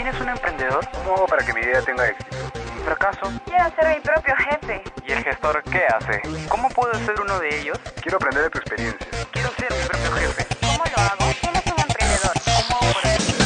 eres un emprendedor? ¿Cómo hago para que mi idea tenga éxito? ¿Y fracaso? Quiero ser mi propio jefe. ¿Y el gestor qué hace? ¿Cómo puedo ser uno de ellos? Quiero aprender de tu experiencia. Quiero ser mi propio jefe. ¿Cómo lo hago? Él es un emprendedor. ¿Cómo hago para eso?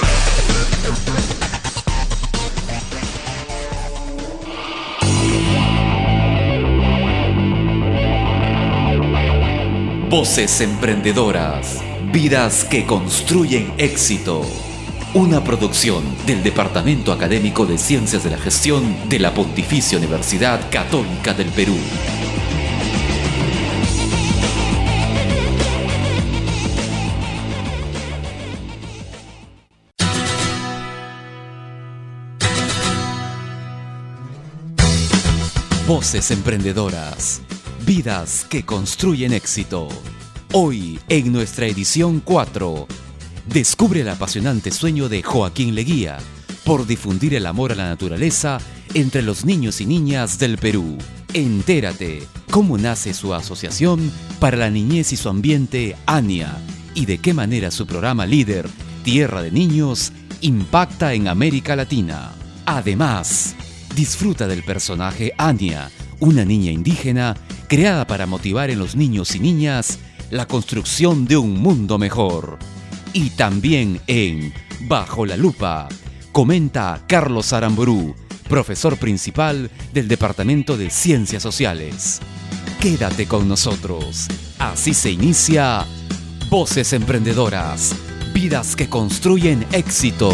Voces emprendedoras, vidas que construyen éxito. Una producción del Departamento Académico de Ciencias de la Gestión de la Pontificia Universidad Católica del Perú. Voces emprendedoras, vidas que construyen éxito. Hoy, en nuestra edición 4, descubre el apasionante sueño de Joaquín Leguía por difundir el amor a la naturaleza entre los niños y niñas del Perú. Entérate cómo nace su asociación para la niñez y su ambiente, ANIA, y de qué manera su programa líder, Tierra de Niños, impacta en América Latina. Además, disfruta del personaje Ania, una niña indígena creada para motivar en los niños y niñas la construcción de un mundo mejor. Y también en Bajo la Lupa, comenta Carlos Aramburú, profesor principal del Departamento de Ciencias Sociales. Quédate con nosotros. Así se inicia Voces Emprendedoras, vidas que construyen éxito.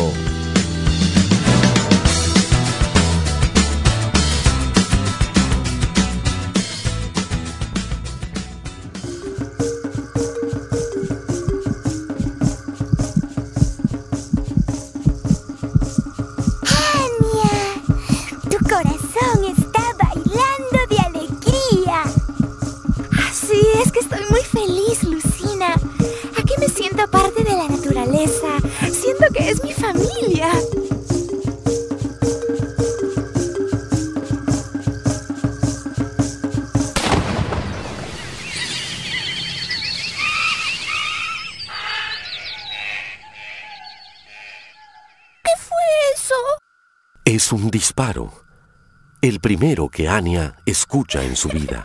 Es mi familia. ¿Qué fue eso? Es un disparo. El primero que Ania escucha en su vida.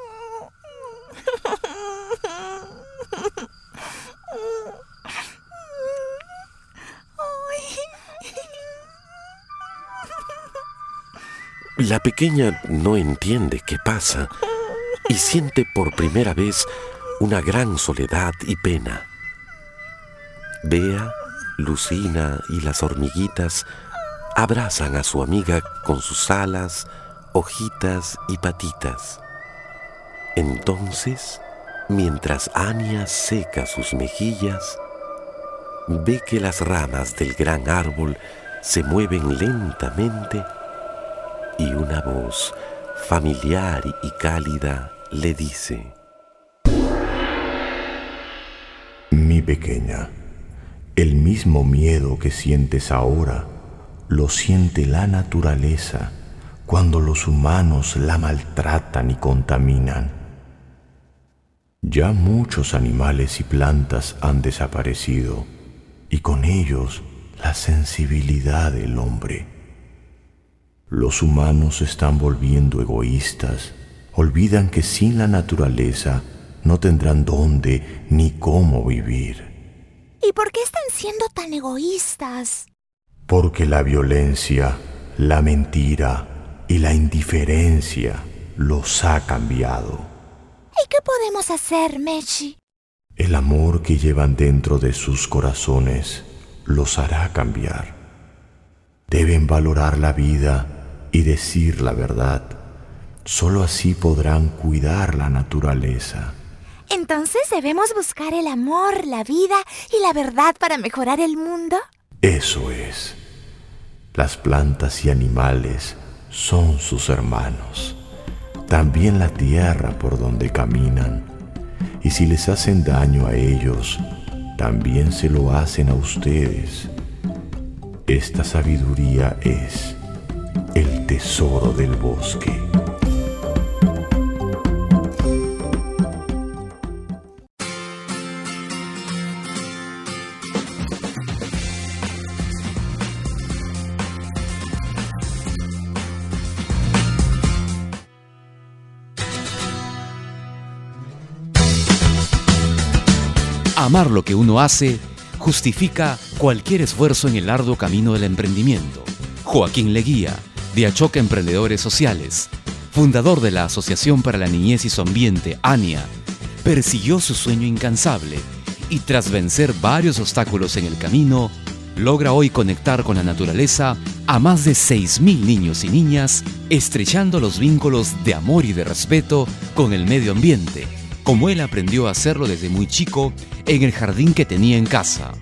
La pequeña no entiende qué pasa y siente por primera vez una gran soledad y pena. Bea, Lucina y las hormiguitas abrazan a su amiga con sus alas, hojitas y patitas. Entonces, mientras Ania seca sus mejillas, ve que las ramas del gran árbol se mueven lentamente y una voz familiar y cálida le dice: Mi pequeña, el mismo miedo que sientes ahora lo siente la naturaleza cuando los humanos la maltratan y contaminan. Ya muchos animales y plantas han desaparecido y con ellos la sensibilidad del hombre. Los humanos se están volviendo egoístas, olvidan que sin la naturaleza no tendrán dónde ni cómo vivir. ¿Y por qué están siendo tan egoístas? Porque la violencia, la mentira y la indiferencia los ha cambiado. ¿Y qué podemos hacer, Mechi? El amor que llevan dentro de sus corazones los hará cambiar. Deben valorar la vida y decir la verdad. Solo así podrán cuidar la naturaleza. ¿Entonces debemos buscar el amor, la vida y la verdad para mejorar el mundo? Eso es. Las plantas y animales son sus hermanos. También la tierra por donde caminan. Y si les hacen daño a ellos, también se lo hacen a ustedes. Esta sabiduría es el tesoro del bosque. Amar lo que uno hace justifica cualquier esfuerzo en el arduo camino del emprendimiento. Joaquín Leguía, de Achoca Emprendedores Sociales, fundador de la Asociación para la Niñez y su Ambiente, ANIA, persiguió su sueño incansable y tras vencer varios obstáculos en el camino, logra hoy conectar con la naturaleza a más de 6.000 niños y niñas, estrechando los vínculos de amor y de respeto con el medio ambiente, como él aprendió a hacerlo desde muy chico en el jardín que tenía en casa.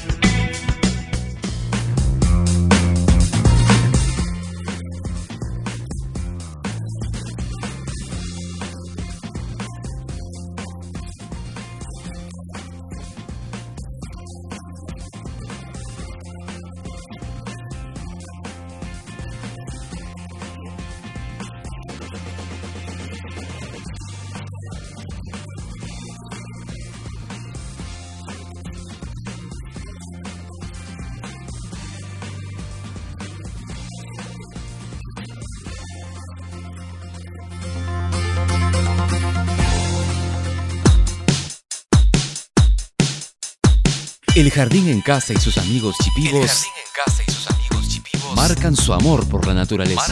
El jardín en casa y sus amigos chipivos marcan su amor por la naturaleza.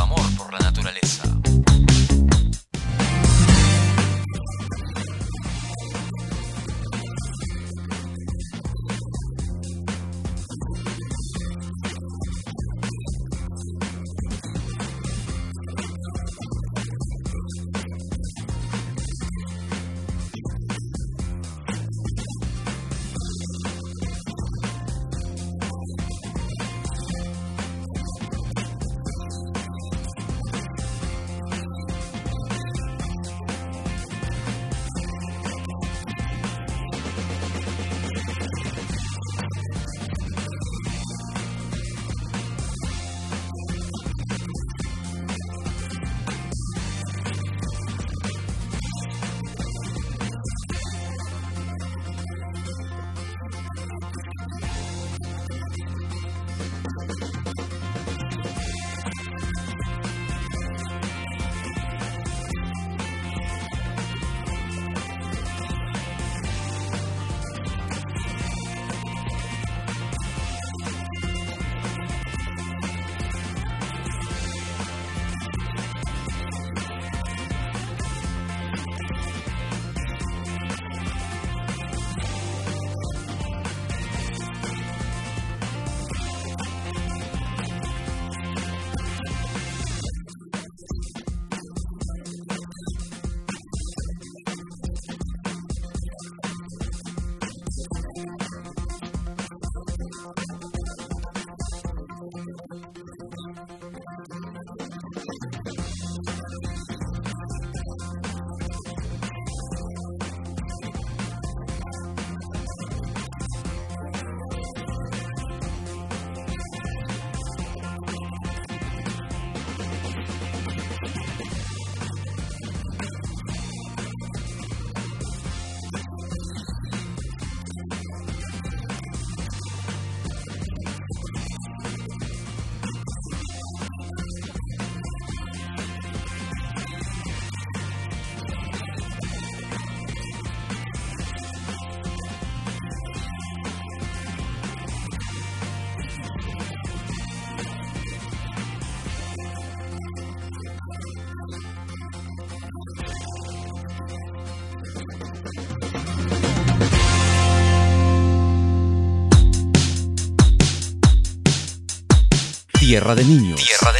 Tierra de Niños.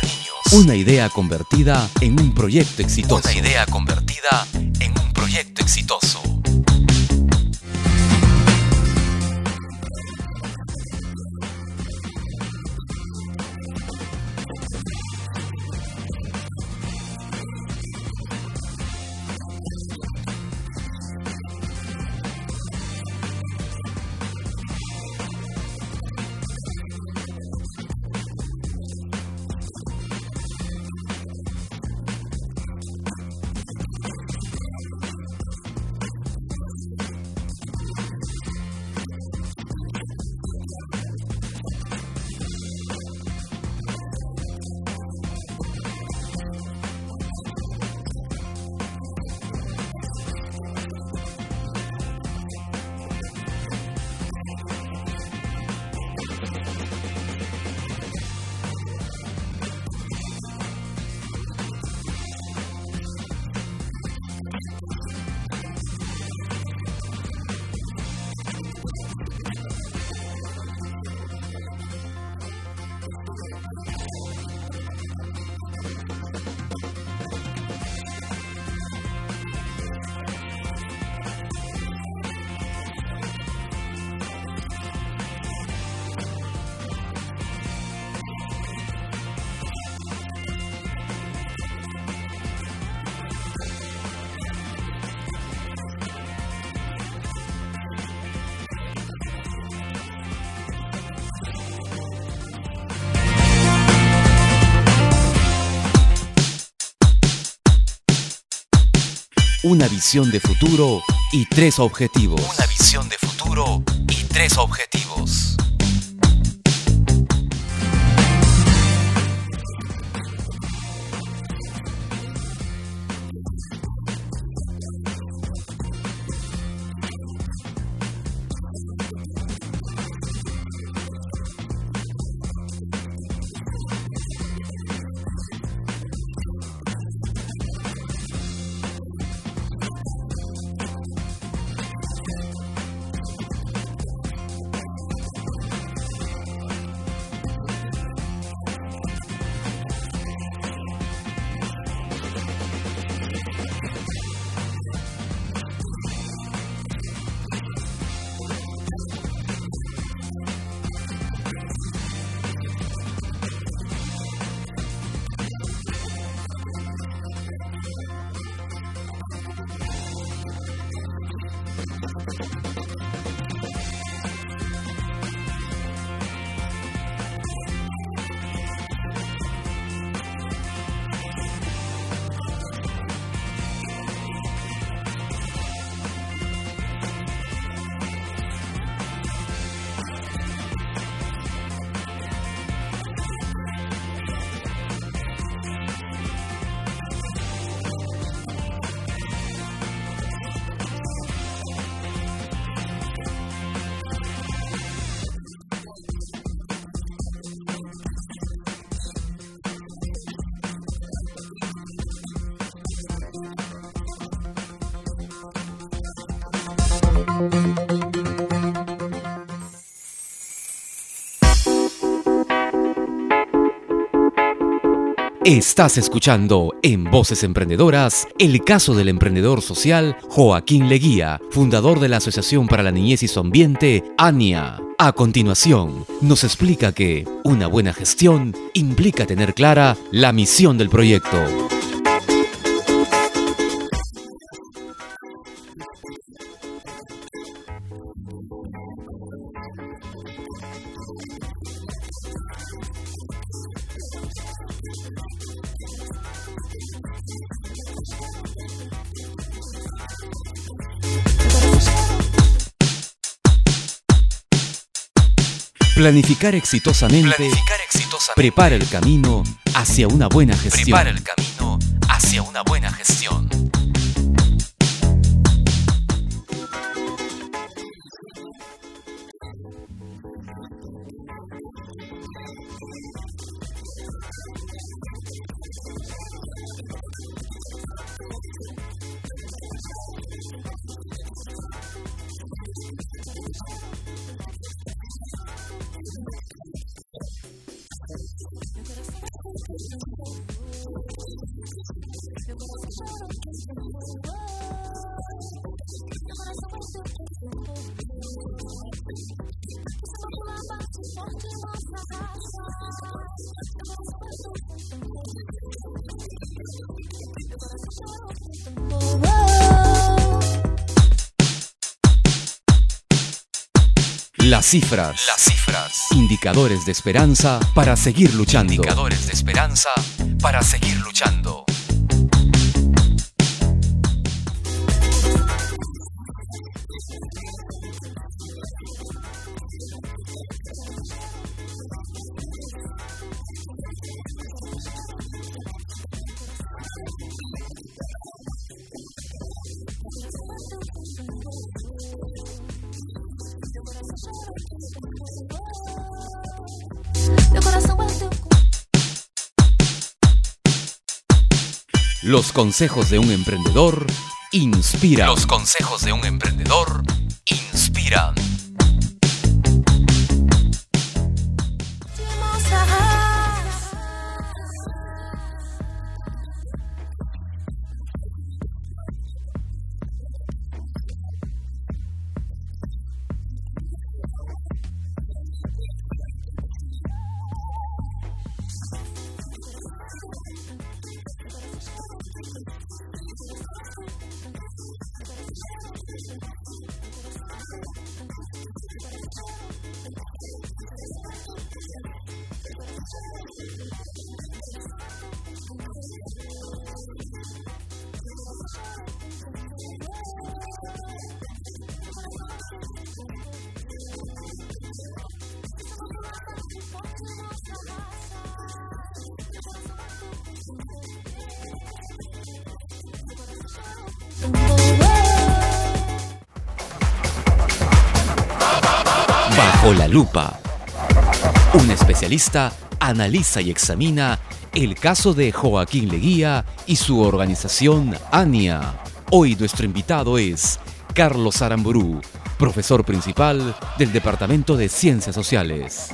Una idea convertida en un proyecto exitoso. una visión de futuro y 3 objetivos. Una visión de futuro y 3 objetivos. Estás escuchando en Voces Emprendedoras el caso del emprendedor social Joaquín Leguía, fundador de la Asociación para la Niñez y su Ambiente, ANIA. A continuación, nos explica que una buena gestión implica tener clara la misión del proyecto. Planificar exitosamente prepara el camino hacia una buena gestión. Las cifras. Indicadores de esperanza para seguir luchando. Los consejos de un emprendedor inspiran. Bajo la lupa. Un especialista analiza y examina el caso de Joaquín Leguía y su organización ANIA. Hoy nuestro invitado es Carlos Aramburú, profesor principal del Departamento de Ciencias Sociales.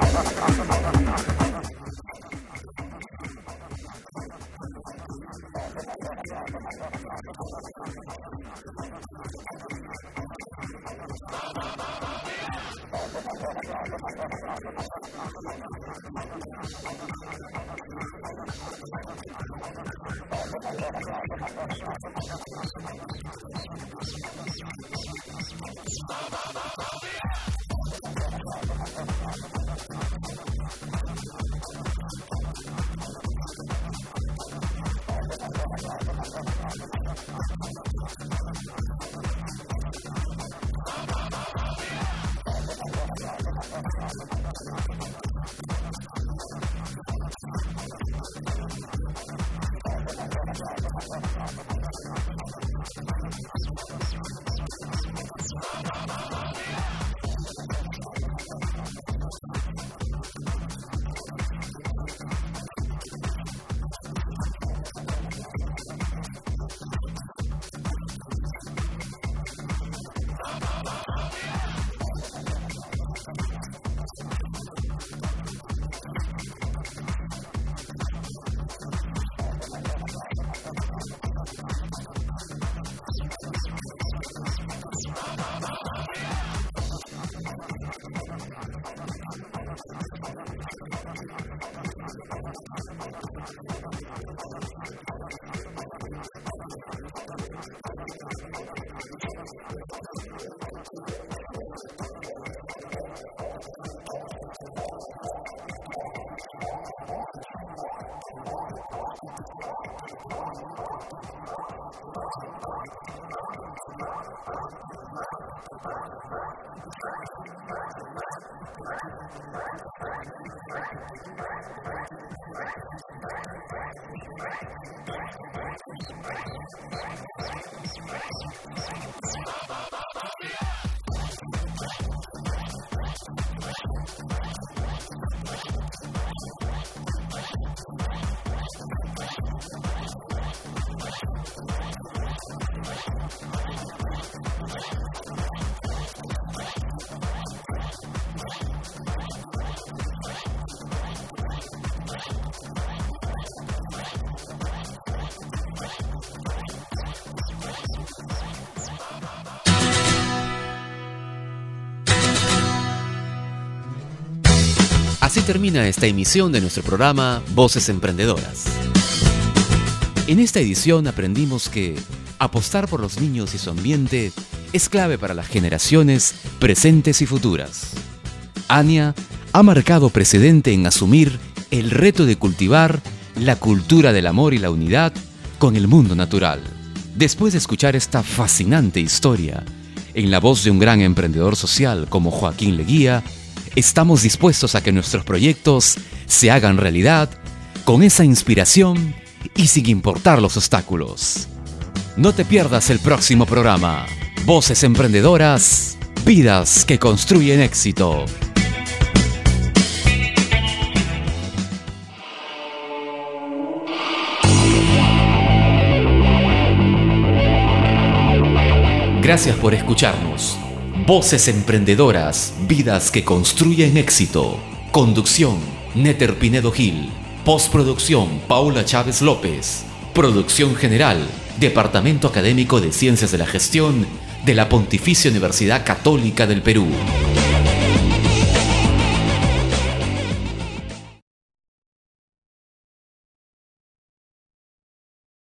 Así termina esta emisión de nuestro programa Voces Emprendedoras. En esta edición aprendimos que apostar por los niños y su ambiente es clave para las generaciones presentes y futuras. ANIA ha marcado precedente en asumir el reto de cultivar la cultura del amor y la unidad con el mundo natural. Después de escuchar esta fascinante historia en la voz de un gran emprendedor social como Joaquín Leguía, estamos dispuestos a que nuestros proyectos se hagan realidad con esa inspiración y sin importar los obstáculos. No te pierdas el próximo programa. Voces Emprendedoras, vidas que construyen éxito. Gracias por escucharnos. Voces Emprendedoras, vidas que construyen éxito. Conducción, Néter Pinedo Gil. Postproducción, Paula Chávez López. Producción general, Departamento Académico de Ciencias de la Gestión de la Pontificia Universidad Católica del Perú.